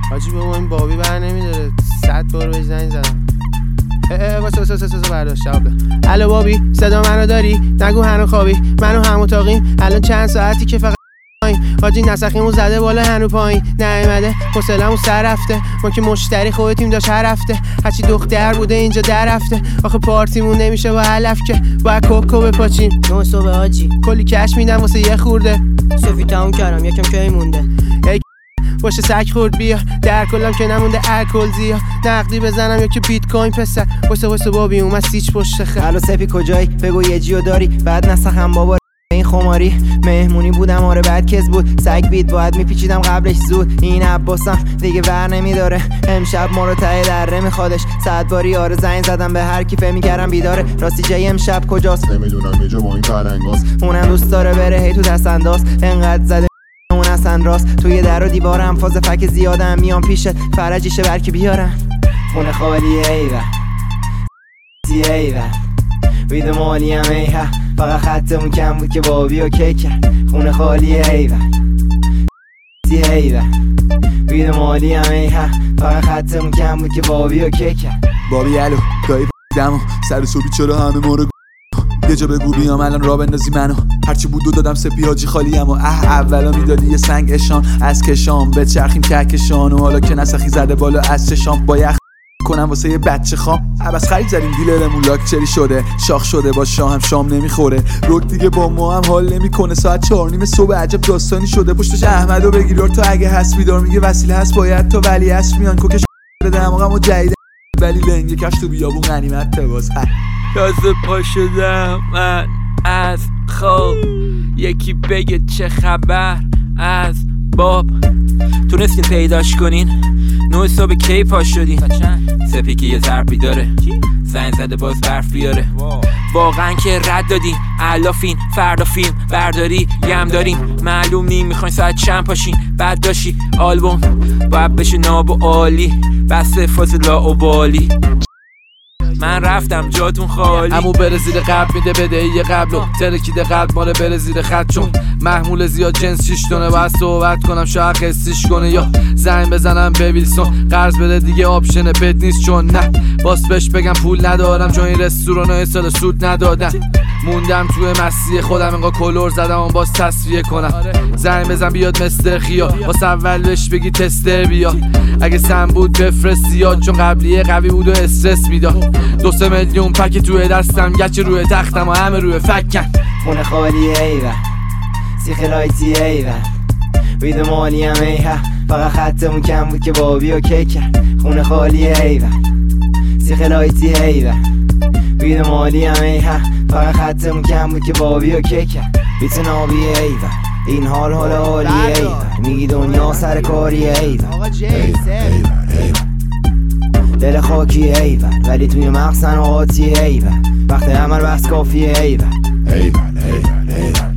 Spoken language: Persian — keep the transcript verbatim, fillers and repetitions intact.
حاجی بابا این بابی بر نمیداره، صد بار بهش زنگ زدم. اه واسه واسه واسه واسه برداشت جواب ده. الو بابی صدا منو داری؟ نگو هنو خوابی، منو هم اتاقیم الان چند ساعتی که فقط حاجی نسخیمون زده بالا هنو پایین نیومده، حوصله‌مون سر رفته، ما که مشتری خودتیم داشت هر هفته، هرچی دختر بوده اینجا در رفته، آخه پارتیمون نمیشه با علف که باید کوکو بپاچیم. نه صبح حاجی کلی کش میدم واسه یه خورده، صوفی تموم کردم یکم کی مونده. باشه سگ خورد بیا در کلم که نمونده الکل زیا، نقدی بزنم یا که بیت کوین پسر، واسه واسه بابی اومد سیچ پشت خر. الو سپی کجایی؟ بگو یه جیو داری؟ بعد نسخم بابا این خماری، مهمونی بودم آره بعد کس بود، سگ بید باید میپیچیدم قبلش زود، این عباسم دیگه ور نمیداره، امشب ما رو ته دره میخوادش، صد باری آره زنگ زدم به هر کی فهم میکردم بیداره، راستی جای امشب کجاست؟ نمیدونم یه جا با این پلنگاست، اونم دوست داره بره هی تو دست انداز، انقدر زده اون اصلا راست، توی در و دیوارم فاز فک زیادم، میام پیشت فرجیشه برکی بیارم، خونه خالیه ایوه ایوه وید مالی هم ایه، فقط خطمون کم بود که بابی و کیک، خونه خالیه ایوه ایوه وید مالی هم ایه، فقط خطمون کم بود که بابی و کیک. بابی الو دایی دمو سر صبحی چرا همه ما رو یه جا بگو بیام الان را بندازی منو، هرچی بود و دادم سپی حاجی خالی ام و اه اولا میدادی یه سنگ اشان از کشام به چرخیم کهکشان و حالا که نسخی زده بالا از چشام با یخ کنم واسه یه بچه خام، عباس خرید زدیم دیلرمون لاکچری شده، شاخ شده با شاه هم شام نمیخوره، روک دیگه با ما هم حال نمیکنه، ساعت چهار نیم صبح عجب داستانی شده، پشتش احمدو بگیر تا اگه هست بیدار میگه وسیله هست باید تا ولی هست میان کوکش دماغمو جدید ولی لنگ کش تو بیابون غنیمت تواز. تازه پا شدم من از خواب، یکی بگه چه خبر از باب، تونستین پیداش کنین؟ نه صبح کی پا شدین؟ سپی که یه ضربی داره، زنگ زده باز برف بیاره، واقعا که رد دادین علافین، فردا فیلم برداری یم داریم، معلوم نیم میخواین ساعت چند پاشین، بعد داشی آلبوم باید بشه ناب و عالی، بس فاصله و بالی، من رفتم جاتون خالی. امو بره زیر قلب میده بدهی قبلو، ترکیده قلب ماره بره زیر خط، چون محمول زیاد جنس شیش تونه، باید صحبت کنم شاید قصیش کنه یا زنگ بزنم به ویلسون قرض بده دیگه آپشن پت نیست، چون نه باز بهش بگم پول ندارم، چون این رستوران سال سود ندادن، موندم توی مسیح خودم انگار کلور زدم اون باز تصفیه کنم، زنگ بزن بیاد مستر خیا واسه اول بهش بگی تستر بیا، اگه سم بود بفرست زیاد چون قبلیه قوی بود و استرس میداد، دو سه میلیون پک توی دستم گچه روی تختم و همه روی فکن، خونه خالیه ایوه سیخ لایتی ایوه وید مالی هم ایه، فقط خطمون کم بود که بابی و کیک، خونه خالیه ایوه سیخ لایتی ایوه وید مالی هم ایه، فقط خطمون کم بود که بابی و کیک، بیت نابی ایوه این حال حال عالیه ایوه، میگی دنیا سر کاریه ایوه دل خاکی ایوه ولی توی مغزن آتیه ایوه، وقت عمل بس کافیه ایوه.